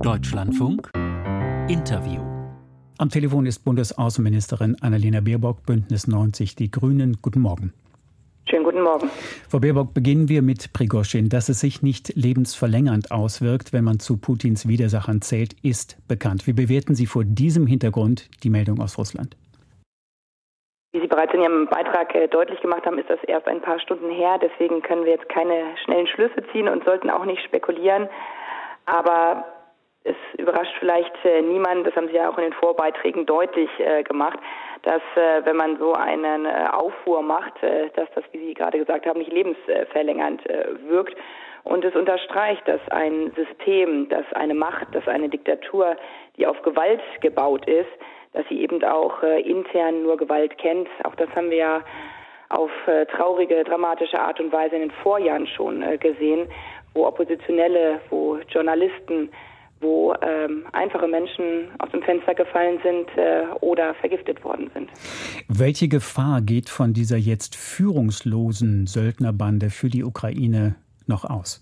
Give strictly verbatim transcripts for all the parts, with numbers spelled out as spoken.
Deutschlandfunk Interview. Am Telefon ist Bundesaußenministerin Annalena Baerbock, Bündnis neunzig Die Grünen. Guten Morgen. Schönen guten Morgen. Frau Baerbock, beginnen wir mit Prigoschin. Dass es sich nicht lebensverlängernd auswirkt, wenn man zu Putins Widersachern zählt, ist bekannt. Wie bewerten Sie vor diesem Hintergrund die Meldung aus Russland? Wie Sie bereits in Ihrem Beitrag deutlich gemacht haben, ist das erst ein paar Stunden her. Deswegen können wir jetzt keine schnellen Schlüsse ziehen und sollten auch nicht spekulieren. Aber es überrascht vielleicht äh, niemand, das haben Sie ja auch in den Vorbeiträgen deutlich äh, gemacht, dass äh, wenn man so einen äh, Aufruhr macht, äh, dass das, wie Sie gerade gesagt haben, nicht lebensverlängernd äh, wirkt. Und es unterstreicht, dass ein System, dass eine Macht, dass eine Diktatur, die auf Gewalt gebaut ist, dass sie eben auch äh, intern nur Gewalt kennt. Auch das haben wir ja auf äh, traurige, dramatische Art und Weise in den Vorjahren schon äh, gesehen, wo Oppositionelle, wo Journalisten, wo ähm, einfache Menschen aus dem Fenster gefallen sind äh, oder vergiftet worden sind. Welche Gefahr geht von dieser jetzt führungslosen Söldnerbande für die Ukraine noch aus?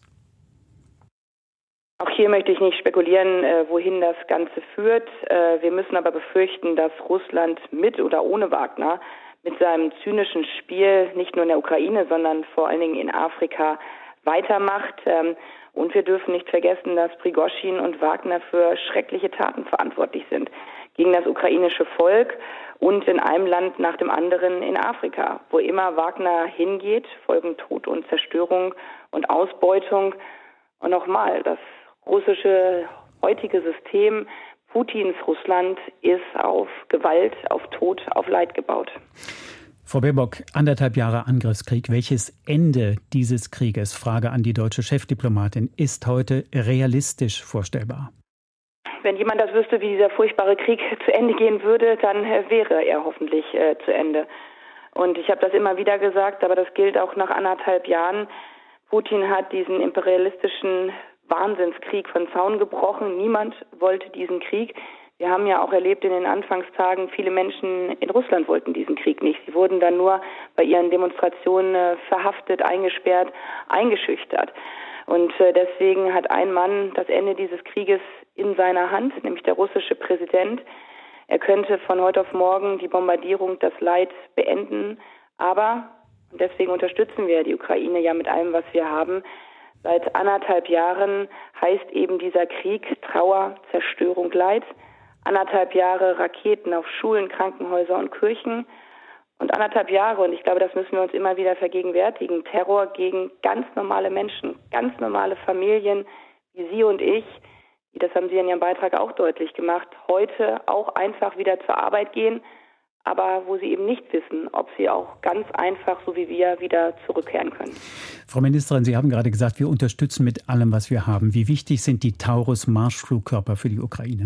Auch hier möchte ich nicht spekulieren, äh, wohin das Ganze führt. Äh, wir müssen aber befürchten, dass Russland mit oder ohne Wagner mit seinem zynischen Spiel nicht nur in der Ukraine, sondern vor allen Dingen in Afrika weitermacht. Ähm, Und wir dürfen nicht vergessen, dass Prigoschin und Wagner für schreckliche Taten verantwortlich sind. Gegen das ukrainische Volk und in einem Land nach dem anderen in Afrika. Wo immer Wagner hingeht, folgen Tod und Zerstörung und Ausbeutung. Und nochmal, das russische heutige System, Putins Russland, ist auf Gewalt, auf Tod, auf Leid gebaut. Frau Baerbock, anderthalb Jahre Angriffskrieg. Welches Ende dieses Krieges, Frage an die deutsche Chefdiplomatin, ist heute realistisch vorstellbar? Wenn jemand das wüsste, wie dieser furchtbare Krieg zu Ende gehen würde, dann äh, wäre er hoffentlich äh, zu Ende. Und ich habe das immer wieder gesagt, aber das gilt auch nach anderthalb Jahren. Putin hat diesen imperialistischen Wahnsinnskrieg von Zaun gebrochen. Niemand wollte diesen Krieg. Wir haben ja auch erlebt in den Anfangstagen, viele Menschen in Russland wollten diesen Krieg nicht. Sie wurden dann nur bei ihren Demonstrationen äh, verhaftet, eingesperrt, eingeschüchtert. Und äh, deswegen hat ein Mann das Ende dieses Krieges in seiner Hand, nämlich der russische Präsident. Er könnte von heute auf morgen die Bombardierung, das Leid beenden. Aber, und deswegen unterstützen wir die Ukraine ja mit allem, was wir haben, seit anderthalb Jahren heißt eben dieser Krieg Trauer, Zerstörung, Leid. Anderthalb Jahre Raketen auf Schulen, Krankenhäuser und Kirchen und anderthalb Jahre, und ich glaube, das müssen wir uns immer wieder vergegenwärtigen, Terror gegen ganz normale Menschen, ganz normale Familien wie Sie und ich, die, das haben Sie in Ihrem Beitrag auch deutlich gemacht, heute auch einfach wieder zur Arbeit gehen, aber wo sie eben nicht wissen, ob sie auch ganz einfach, so wie wir, wieder zurückkehren können. Frau Ministerin, Sie haben gerade gesagt, wir unterstützen mit allem, was wir haben. Wie wichtig sind die Taurus-Marschflugkörper für die Ukraine?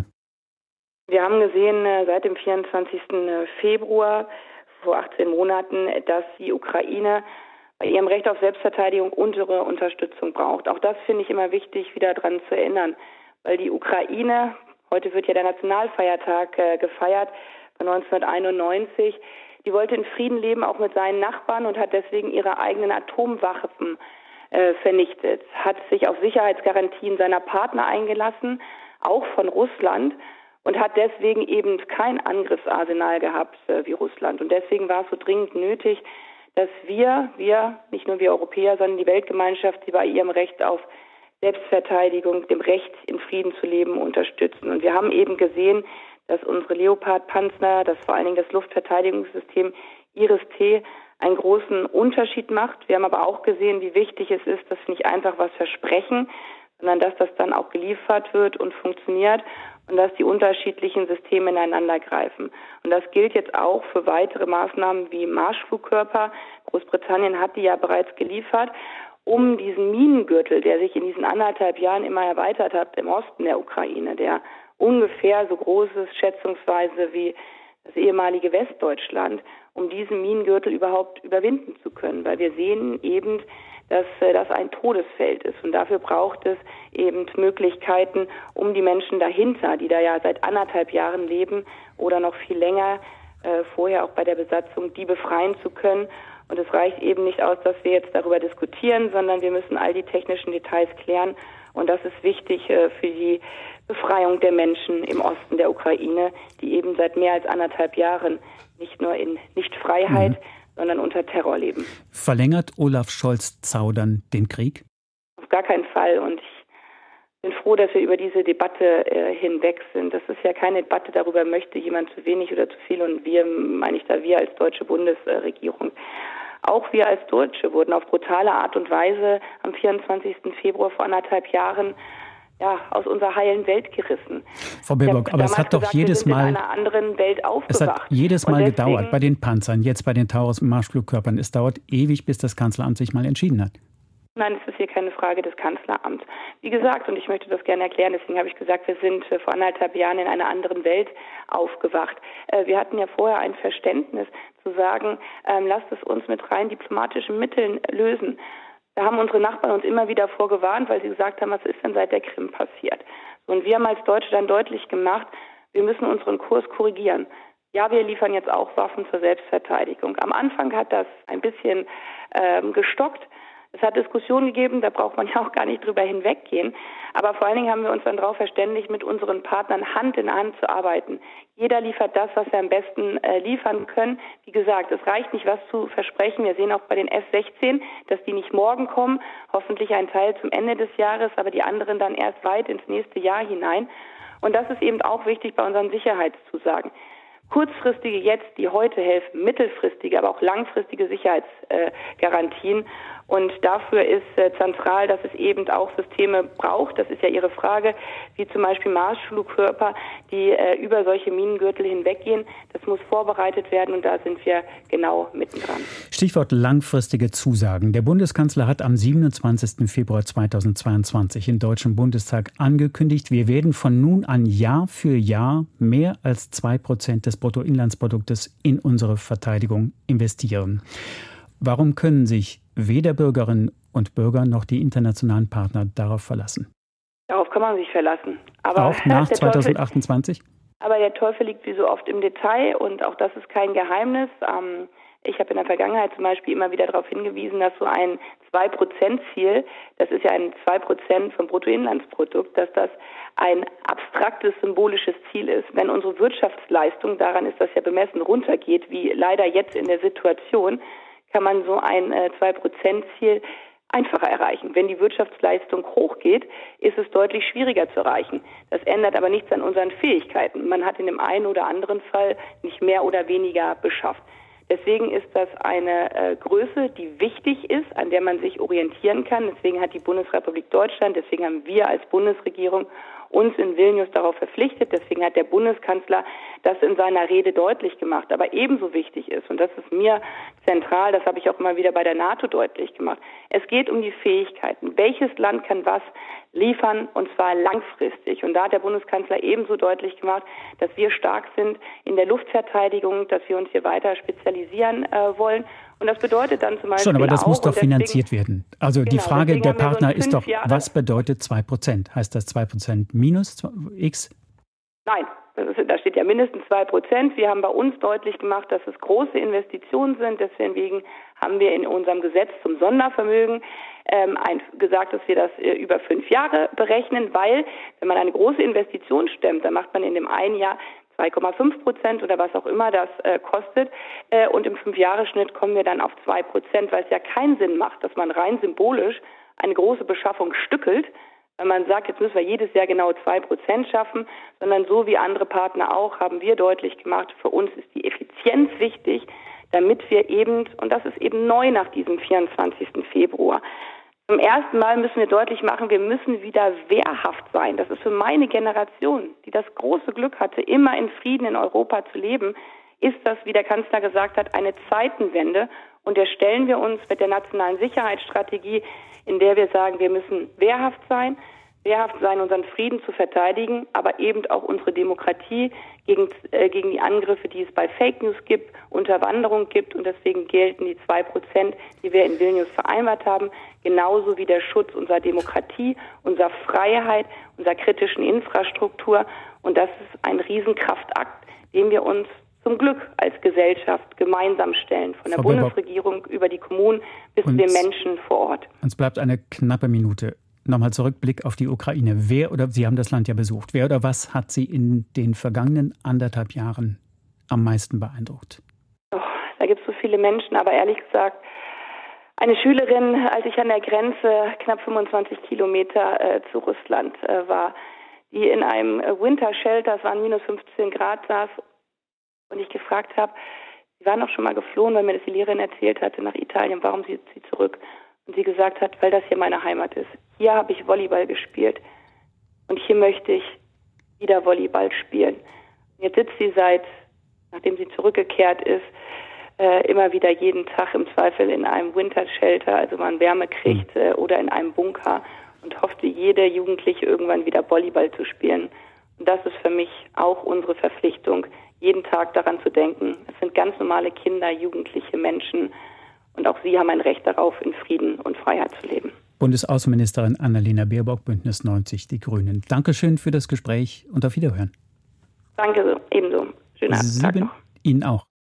Wir haben gesehen seit dem vierundzwanzigsten Februar, vor achtzehn Monaten, dass die Ukraine bei ihrem Recht auf Selbstverteidigung unsere Unterstützung braucht. Auch das finde ich immer wichtig, wieder daran zu erinnern. Weil die Ukraine, heute wird ja der Nationalfeiertag äh, gefeiert, von neunzehnhunderteinundneunzig, die wollte in Frieden leben, auch mit seinen Nachbarn, und hat deswegen ihre eigenen Atomwaffen äh, vernichtet. Hat sich auf Sicherheitsgarantien seiner Partner eingelassen, auch von Russland, und hat deswegen eben kein Angriffsarsenal gehabt äh, wie Russland. Und deswegen war es so dringend nötig, dass wir, wir, nicht nur wir Europäer, sondern die Weltgemeinschaft, sie bei ihrem Recht auf Selbstverteidigung, dem Recht, in Frieden zu leben, unterstützen. Und wir haben eben gesehen, dass unsere Leopard-Panzer, dass vor allen Dingen das Luftverteidigungssystem Iris-T einen großen Unterschied macht. Wir haben aber auch gesehen, wie wichtig es ist, dass wir nicht einfach was versprechen, sondern dass das dann auch geliefert wird und funktioniert und dass die unterschiedlichen Systeme ineinander greifen. Und das gilt jetzt auch für weitere Maßnahmen wie Marschflugkörper. Großbritannien hat die ja bereits geliefert, um diesen Minengürtel, der sich in diesen anderthalb Jahren immer erweitert hat im Osten der Ukraine, der ungefähr so groß ist, schätzungsweise wie das ehemalige Westdeutschland, um diesen Minengürtel überhaupt überwinden zu können. Weil wir sehen eben, dass äh, das ein Todesfeld ist. Und dafür braucht es eben Möglichkeiten, um die Menschen dahinter, die da ja seit anderthalb Jahren leben oder noch viel länger, äh, vorher auch bei der Besatzung, die befreien zu können. Und es reicht eben nicht aus, dass wir jetzt darüber diskutieren, sondern wir müssen all die technischen Details klären. Und das ist wichtig für die Befreiung der Menschen im Osten der Ukraine, die eben seit mehr als anderthalb Jahren nicht nur in Nichtfreiheit, mhm. sondern unter Terror leben. Verlängert Olaf Scholz zaudern den Krieg? Auf gar keinen Fall. Und ich bin froh, dass wir über diese Debatte äh, hinweg sind. Das ist ja keine Debatte darüber, möchte jemand zu wenig oder zu viel. Und wir, meine ich da, wir als deutsche Bundesregierung. Auch wir als Deutsche wurden auf brutale Art und Weise am vierundzwanzigsten Februar vor anderthalb Jahren ja, aus unserer heilen Welt gerissen. Frau Baerbock, aber es hat doch gesagt, jedes wir sind Mal in einer anderen Welt aufgewacht. Es hat jedes Mal deswegen, gedauert, bei den Panzern, jetzt bei den Taurus-Marschflugkörpern. Es dauert ewig, bis das Kanzleramt sich mal entschieden hat. Nein, es ist hier keine Frage des Kanzleramts. Wie gesagt, und ich möchte das gerne erklären, deswegen habe ich gesagt, wir sind vor anderthalb Jahren in einer anderen Welt aufgewacht. Wir hatten ja vorher ein Verständnis zu sagen, lasst es uns mit rein diplomatischen Mitteln lösen. Da haben unsere Nachbarn uns immer wieder vorgewarnt, weil sie gesagt haben, was ist denn seit der Krim passiert? Und wir haben als Deutsche dann deutlich gemacht, wir müssen unseren Kurs korrigieren. Ja, wir liefern jetzt auch Waffen zur Selbstverteidigung. Am Anfang hat das ein bisschen ähm, gestockt. Es hat Diskussionen gegeben, da braucht man ja auch gar nicht drüber hinweggehen. Aber vor allen Dingen haben wir uns dann darauf verständigt, mit unseren Partnern Hand in Hand zu arbeiten. Jeder liefert das, was wir am besten äh, liefern können. Wie gesagt, es reicht nicht, was zu versprechen. Wir sehen auch bei den F sechzehn, dass die nicht morgen kommen, hoffentlich ein Teil zum Ende des Jahres, aber die anderen dann erst weit ins nächste Jahr hinein. Und das ist eben auch wichtig bei unseren Sicherheitszusagen. Kurzfristige jetzt, die heute helfen, mittelfristige, aber auch langfristige Sicherheitsgarantien. Und dafür ist äh, zentral, dass es eben auch Systeme braucht. Das ist ja Ihre Frage, wie zum Beispiel Marschflugkörper, die äh, über solche Minengürtel hinweggehen. Das muss vorbereitet werden und da sind wir genau mittendran. Stichwort langfristige Zusagen. Der Bundeskanzler hat am siebenundzwanzigsten Februar zweitausendzweiundzwanzig im Deutschen Bundestag angekündigt, wir werden von nun an Jahr für Jahr mehr als zwei Prozent des Bruttoinlandsproduktes in unsere Verteidigung investieren. Warum können sich weder Bürgerinnen und Bürger noch die internationalen Partner darauf verlassen? Darauf kann man sich verlassen. Aber auch nach zweitausendachtundzwanzig? Aber der Teufel liegt wie so oft im Detail und auch das ist kein Geheimnis. Ähm, ich habe in der Vergangenheit zum Beispiel immer wieder darauf hingewiesen, dass so ein zwei Prozent Ziel, das ist ja ein zwei Prozent vom Bruttoinlandsprodukt, dass das ein abstraktes, symbolisches Ziel ist. Wenn unsere Wirtschaftsleistung, daran ist das ja bemessen, runtergeht, wie leider jetzt in der Situation, kann man so ein äh, zwei Prozent Ziel einfacher erreichen. Wenn die Wirtschaftsleistung hochgeht, ist es deutlich schwieriger zu erreichen. Das ändert aber nichts an unseren Fähigkeiten. Man hat in dem einen oder anderen Fall nicht mehr oder weniger beschafft. Deswegen ist das eine äh, Größe, die wichtig ist, an der man sich orientieren kann. Deswegen hat die Bundesrepublik Deutschland, deswegen haben wir als Bundesregierung uns in Vilnius darauf verpflichtet. Deswegen hat der Bundeskanzler das in seiner Rede deutlich gemacht. Aber ebenso wichtig ist, und das ist mir zentral, das habe ich auch immer wieder bei der NATO deutlich gemacht, es geht um die Fähigkeiten. Welches Land kann was liefern, und zwar langfristig? Und da hat der Bundeskanzler ebenso deutlich gemacht, dass wir stark sind in der Luftverteidigung, dass wir uns hier weiter spezialisieren äh, wollen. Und das bedeutet dann zum Beispiel Schon, aber das auch, muss doch deswegen, finanziert werden. Also genau, die Frage der Partner ist doch, Jahre, was bedeutet zwei Prozent? Heißt das zwei Prozent minus X? Nein, das ist, da steht ja mindestens zwei Prozent. Wir haben bei uns deutlich gemacht, dass es große Investitionen sind. Deswegen haben wir in unserem Gesetz zum Sondervermögen ähm, ein, gesagt, dass wir das äh, über fünf Jahre berechnen, weil wenn man eine große Investition stemmt, dann macht man in dem einen Jahr zwei Komma fünf Prozent oder was auch immer das äh, kostet. Äh, und im Fünfjahresschnitt kommen wir dann auf zwei Prozent, weil es ja keinen Sinn macht, dass man rein symbolisch eine große Beschaffung stückelt, wenn man sagt, jetzt müssen wir jedes Jahr genau zwei Prozent schaffen, sondern so wie andere Partner auch, haben wir deutlich gemacht, für uns ist die Effizienz wichtig, damit wir eben, und das ist eben neu nach diesem vierundzwanzigsten Februar, zum ersten Mal müssen wir deutlich machen, wir müssen wieder wehrhaft sein. Das ist für meine Generation, die das große Glück hatte, immer in Frieden in Europa zu leben, ist das, wie der Kanzler gesagt hat, eine Zeitenwende. Und der stellen wir uns mit der nationalen Sicherheitsstrategie, in der wir sagen, wir müssen wehrhaft sein, wehrhaft sein, unseren Frieden zu verteidigen, aber eben auch unsere Demokratie gegen, äh, gegen die Angriffe, die es bei Fake News gibt, Unterwanderung gibt. Und deswegen gelten die zwei Prozent, die wir in Vilnius vereinbart haben, genauso wie der Schutz unserer Demokratie, unserer Freiheit, unserer kritischen Infrastruktur. Und das ist ein Riesenkraftakt, den wir uns zum Glück als Gesellschaft gemeinsam stellen, von der Frau Bundesregierung Baerbock, über die Kommunen bis zu den Menschen vor Ort. Uns bleibt eine knappe Minute. Nochmal zurück, Blick auf die Ukraine. Wer oder, Sie haben das Land ja besucht, wer oder was hat Sie in den vergangenen anderthalb Jahren am meisten beeindruckt? Oh, da gibt es so viele Menschen, aber ehrlich gesagt, eine Schülerin, als ich an der Grenze knapp fünfundzwanzig Kilometer äh, zu Russland äh, war, die in einem äh, Winter Shelter, es waren minus fünfzehn Grad, saß und ich gefragt habe, sie waren auch schon mal geflohen, weil mir das die Lehrerin erzählt hatte, nach Italien, warum sie sie zurück? Und sie gesagt hat, weil das hier meine Heimat ist. Hier habe ich Volleyball gespielt und hier möchte ich wieder Volleyball spielen. Und jetzt sitzt sie seit, nachdem sie zurückgekehrt ist, äh, immer wieder jeden Tag im Zweifel in einem Winter Shelter, also man Wärme kriegt, äh, oder in einem Bunker und hofft, wie jede Jugendliche irgendwann wieder Volleyball zu spielen. Und das ist für mich auch unsere Verpflichtung, jeden Tag daran zu denken. Es sind ganz normale Kinder, jugendliche Menschen und auch sie haben ein Recht darauf, in Frieden und Freiheit zu leben. Bundesaußenministerin Annalena Baerbock, Bündnis neunzig, die Grünen. Dankeschön für das Gespräch und auf Wiederhören. Danke, ebenso. Schönen Tag noch. Ihnen auch.